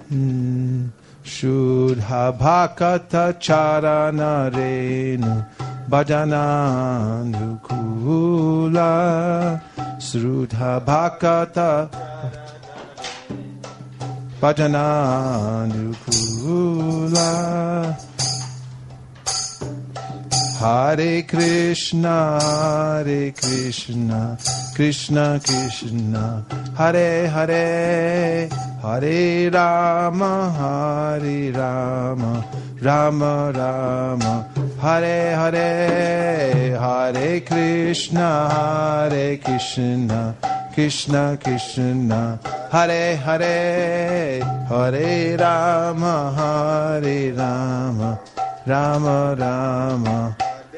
Shuddha Bhakata Charana Renu Bhajananukula Sruddha Bhakata Bhajananukula Hare Krishna, Krishna Krishna, Hare Hare, Hare Rama, Hare Rama, Rama Rama, Hare Hare, Hare Krishna, Krishna Krishna, Hare Hare, Hare Rama, Hare Rama, Rama Rama.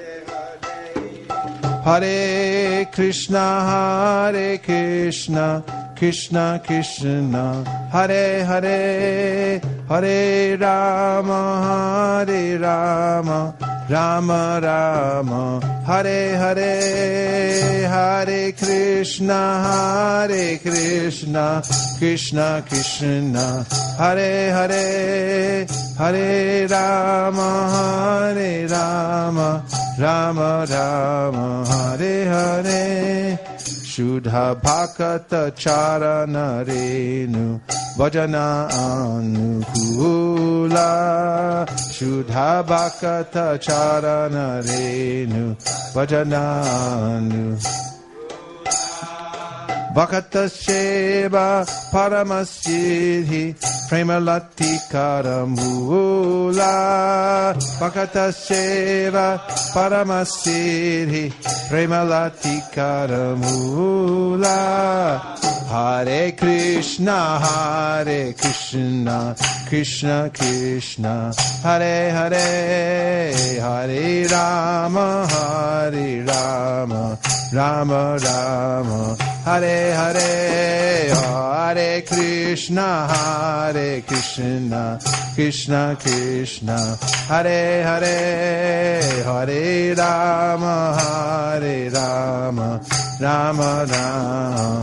Hare Krishna, Krishna Krishna, Hare Hare, Hare Rama, Hare Rama, Rama Rama, Hare Hare, Hare Krishna, Krishna Krishna, Hare Hare, Hare Rama, Hare Rama, Rama Rama, Hare Hare. Shuddha Bhakata Charana Renu Bhajana Anukula Shuddha Bhakata Charana Renu Bhajana Anukula Bhakata Sheva Paramasidhi Premalati Karamula Bhakata Sheva Paramasidhi Premalati Karamula Hare Krishna, Krishna Krishna, Hare Hare, Hare Rama, Rama Rama, Hare Hare, Hare Krishna, Krishna Krishna, Hare Hare, Hare Rama, Rama Rama.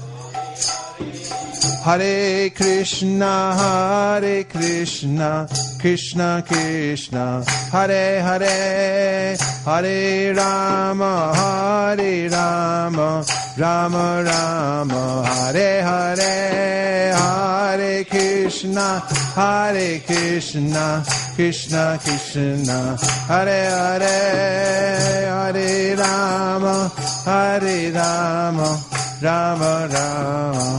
Hare Krishna, Krishna Krishna, Hare Hare, Hare Rama, Rama Rama, Hare Hare, Hare Krishna, Krishna Krishna, Hare Hare, Hare Rama, Rama Rama.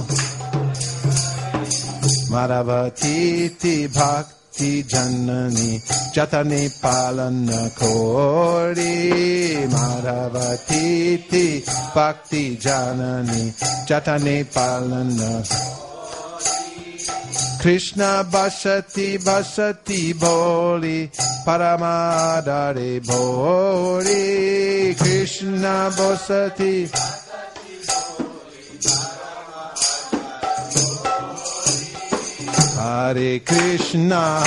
Madhavatiti Bhakti Janani Jatani Palana Kori Madhavatiti Bhakti Janani Jatani Palana Krishna Basati Boli Paramadare Boli Krishna Basati Hare Krishna,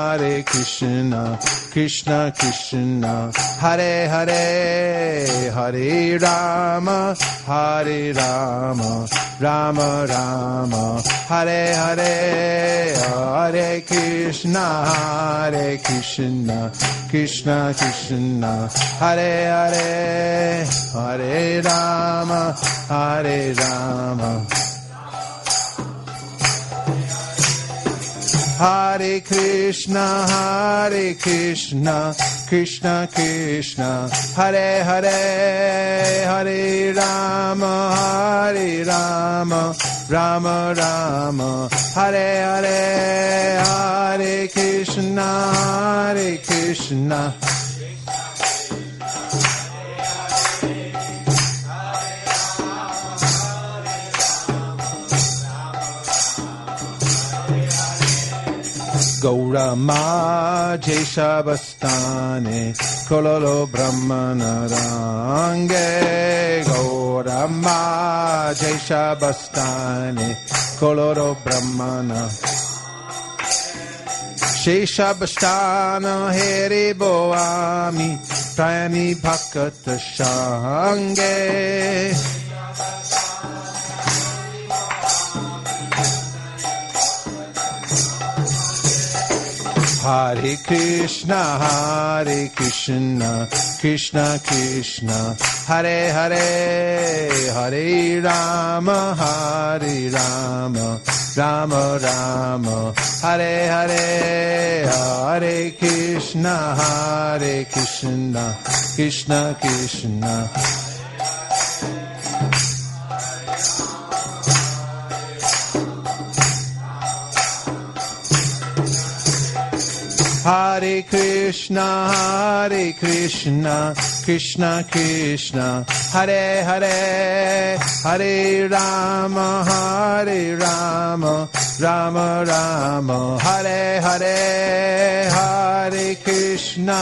Krishna Krishna, Hare Hare, Hare Rama, Rama Rama, Hare Hare, Hare Krishna, Krishna Krishna, Hare Hare, Hare Rama, Rama. Hare Krishna, Krishna Krishna, Hare Hare, Hare Rama, Rama Rama, Hare Hare, Hare Krishna, Krishna. Gaura Maje Shabastane Kololo Brahmana Range Gaura Maje Shabastane Kololo Brahmana Sheshabastana Hare Boami Prayani Bhakata Shange Hare Krishna, Krishna Krishna, Hare Hare, Hare Rama, Rama Rama, Hare Hare, Hare Krishna, Krishna Krishna. Hare Krishna, Krishna Krishna, Hare Hare, Hare Rama, Rama Rama, Hare Hare, Hare Krishna.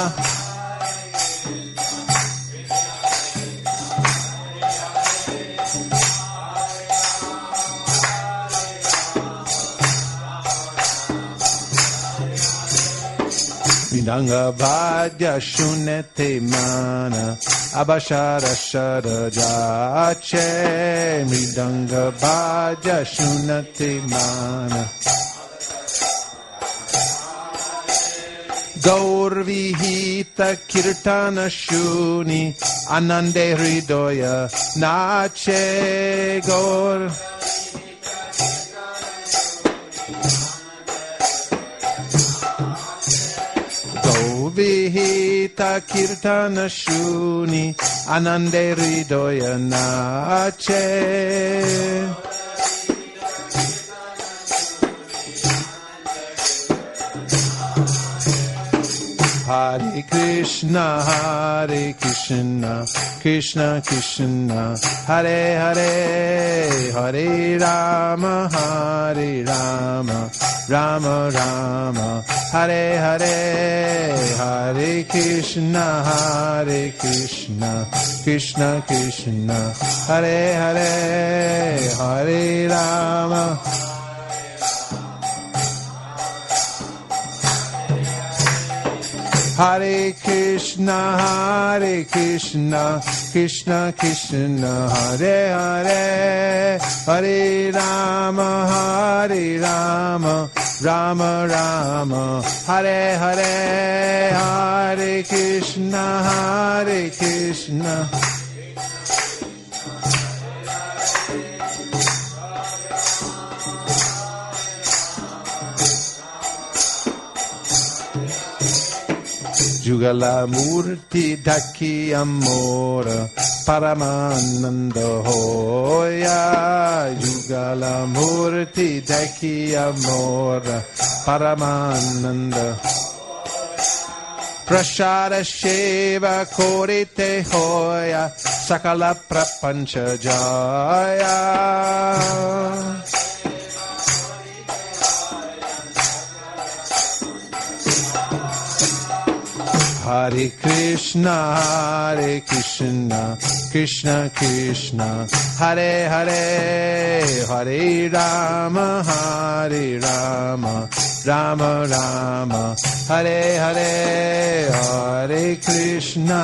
Mridanga Vadya Shunete Mana Abhashara Sharajache Mridanga Vadya Shunete Mana Gaur Vihita Kirtana Shuni Anande Hridoya Nache Gaur Vihita Kirtana Shuni Anande Hridoya Nache Hare Krishna, Krishna Krishna, Hare Hare, Hare Rama, Rama Rama, Hare Hare, Hare Krishna, Krishna Krishna, Hare Hare, Hare Rama. Hare Krishna, Krishna Krishna, Hare Hare, Hare Rama, Rama Rama, Hare Hare, Hare Krishna, Krishna. Jugala Murti Dhaki Amora Paramananda Hoya Jugala Murti Dhaki Amora Paramananda Prashara Sheva Korite Hoya Sakala Prapancha Jaya Hare Krishna, Krishna Krishna, Hare Hare, Hare Rama, Rama Rama, Hare Hare, Hare Krishna,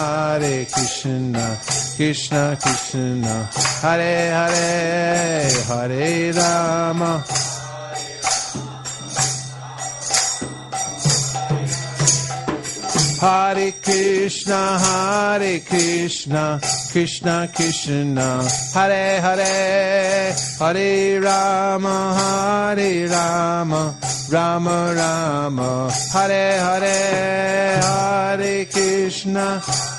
Krishna Krishna, Hare Hare, Hare Rama. Hare Krishna, Krishna Krishna, Hare Hare, Hare Rama, Rama Rama, Hare Hare, Hare Krishna.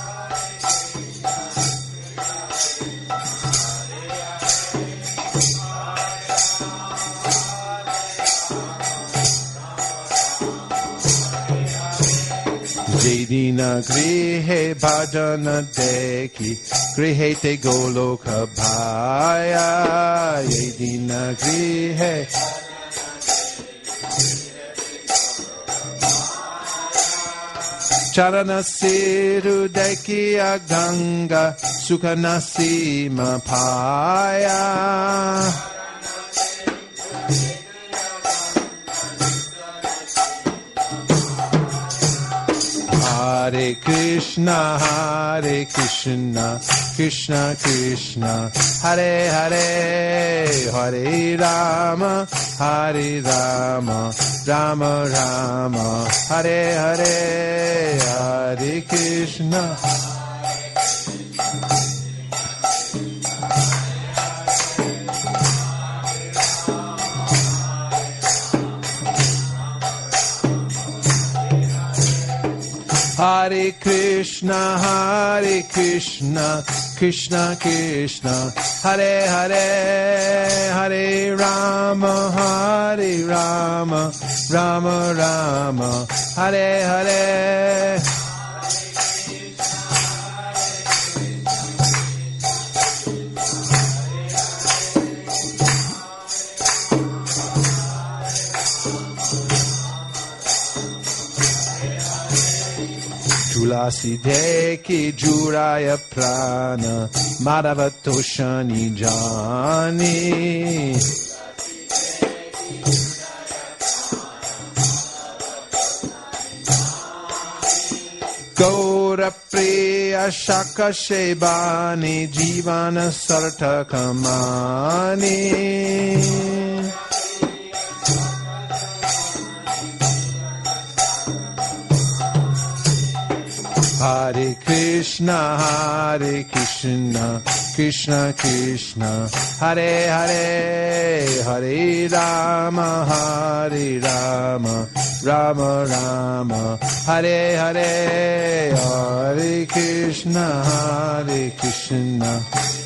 Jedina grihe bhajana deki grihe te goloka bhaya Jedina grihe Charana siru deki aganga sukhanasima phaya Hare Krishna, Hare Krishna, Krishna Krishna, Hare Hare, Hare Rama, Hare Rama, Rama Rama, Hare Hare, Hare Krishna. Hare Krishna, Hare Krishna, Krishna Krishna, Hare Hare, Hare Rama, Hare Rama, Rama Rama, Hare Hare. Tulasi deki juraya prana Madhava toshani jani Gaura priya shaka shebani Jivana sartakamani Hare Krishna, Hare Krishna, Krishna Krishna, Hare Hare, Hare Rama, Hare Rama, Rama Rama, Hare Hare, Hare Krishna, Hare Krishna.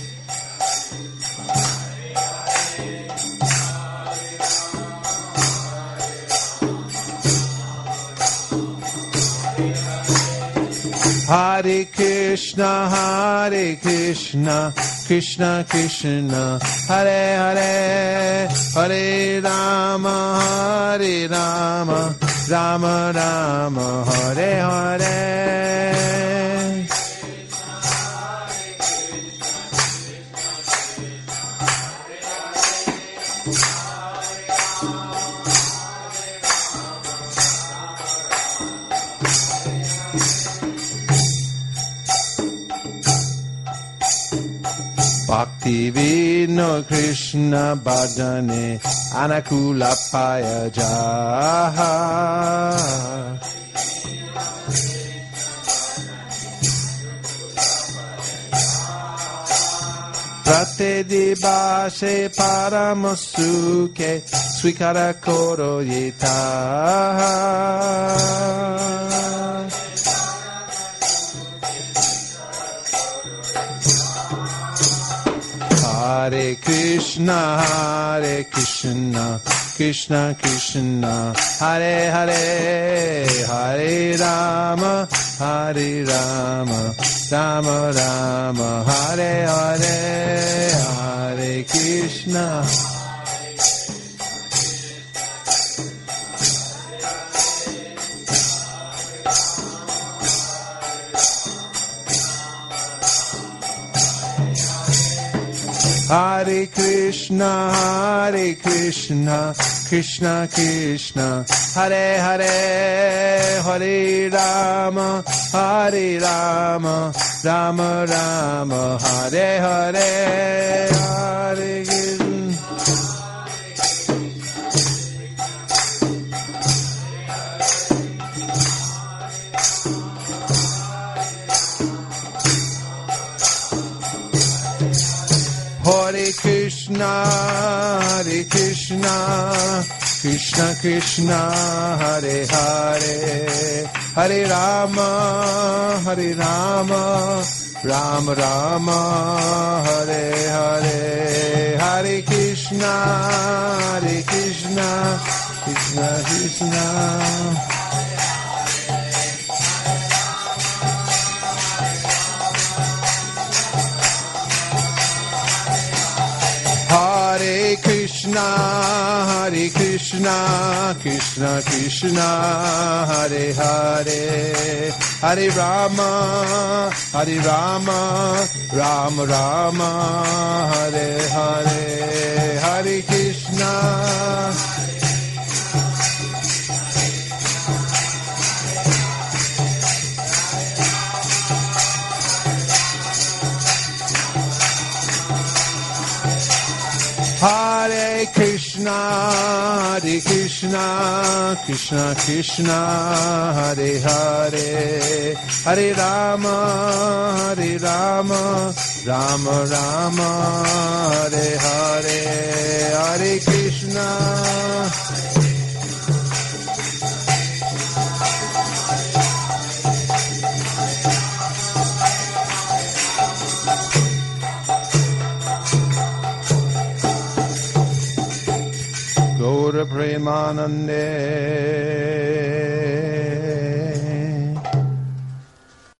Hare Krishna, Hare Krishna, Krishna Krishna, Hare Hare, Hare Rama, Hare Rama, Rama Rama, Hare Hare. Bhakti Vino Krishna Bhajane Anakula Paya Jaha Pratedibase Paramasuke Swikara Koro Yitaha Hare Krishna, Hare Krishna, Krishna Krishna, Hare Hare, Hare Rama, Hare Rama, Rama Rama, Hare Hare, Hare Krishna. Hare Krishna, Hare Krishna, Krishna Krishna, Hare Hare, Hare Rama, Hare Rama, Rama Rama, Hare Hare, Hare Krishna. Hare Krishna, Hare Krishna, Krishna Krishna, Hare Hare, Hare Rama, Hare Rama, Rama Rama, Hare Hare, Hare Krishna, Hare Krishna, Krishna Krishna. Hare Krishna, Hare Krishna, Krishna Krishna, Hare Hare, Hare Rama, Hare Rama, Rama Rama, Hare Hare, Hare Krishna. Hare Krishna, Krishna Krishna, Hare Hare, Hare Rama, Rama Rama, Hare Hare, Hare Krishna. Gaura Premanande